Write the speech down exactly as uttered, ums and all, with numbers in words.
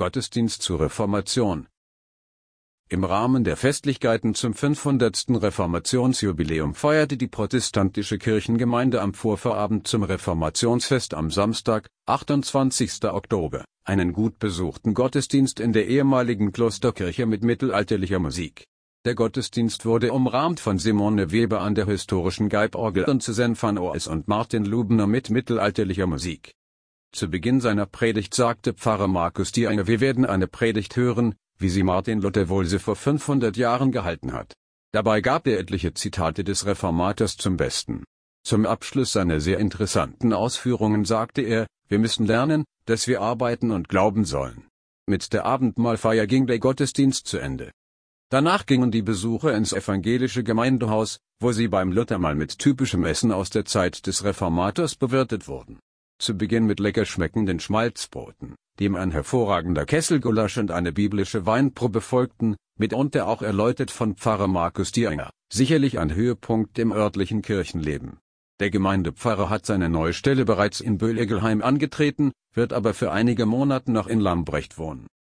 Gottesdienst zur Reformation. Im Rahmen der Festlichkeiten zum fünfhundertsten Reformationsjubiläum feierte die protestantische Kirchengemeinde am Vorvorabend zum Reformationsfest am Samstag, achtundzwanzigsten Oktober, einen gut besuchten Gottesdienst in der ehemaligen Klosterkirche mit mittelalterlicher Musik. Der Gottesdienst wurde umrahmt von Simone Weber an der historischen Geiborgel und Suzanne van Oors und Martin Lubner mit mittelalterlicher Musik. Zu Beginn seiner Predigt sagte Pfarrer Markus Dienger: Wir werden eine Predigt hören, wie sie Martin Luther wohl sie vor fünfhundert Jahren gehalten hat. Dabei gab er etliche Zitate des Reformators zum Besten. Zum Abschluss seiner sehr interessanten Ausführungen sagte er: Wir müssen lernen, dass wir arbeiten und glauben sollen. Mit der Abendmahlfeier ging der Gottesdienst zu Ende. Danach gingen die Besucher ins evangelische Gemeindehaus, wo sie beim Luthermahl mit typischem Essen aus der Zeit des Reformators bewirtet wurden. Zu Beginn mit lecker schmeckenden Schmalzbroten, dem ein hervorragender Kesselgulasch und eine biblische Weinprobe folgten, mitunter auch erläutert von Pfarrer Markus Dienger, sicherlich ein Höhepunkt im örtlichen Kirchenleben. Der Gemeindepfarrer hat seine neue Stelle bereits in Bölegelheim angetreten, wird aber für einige Monate noch in Lambrecht wohnen.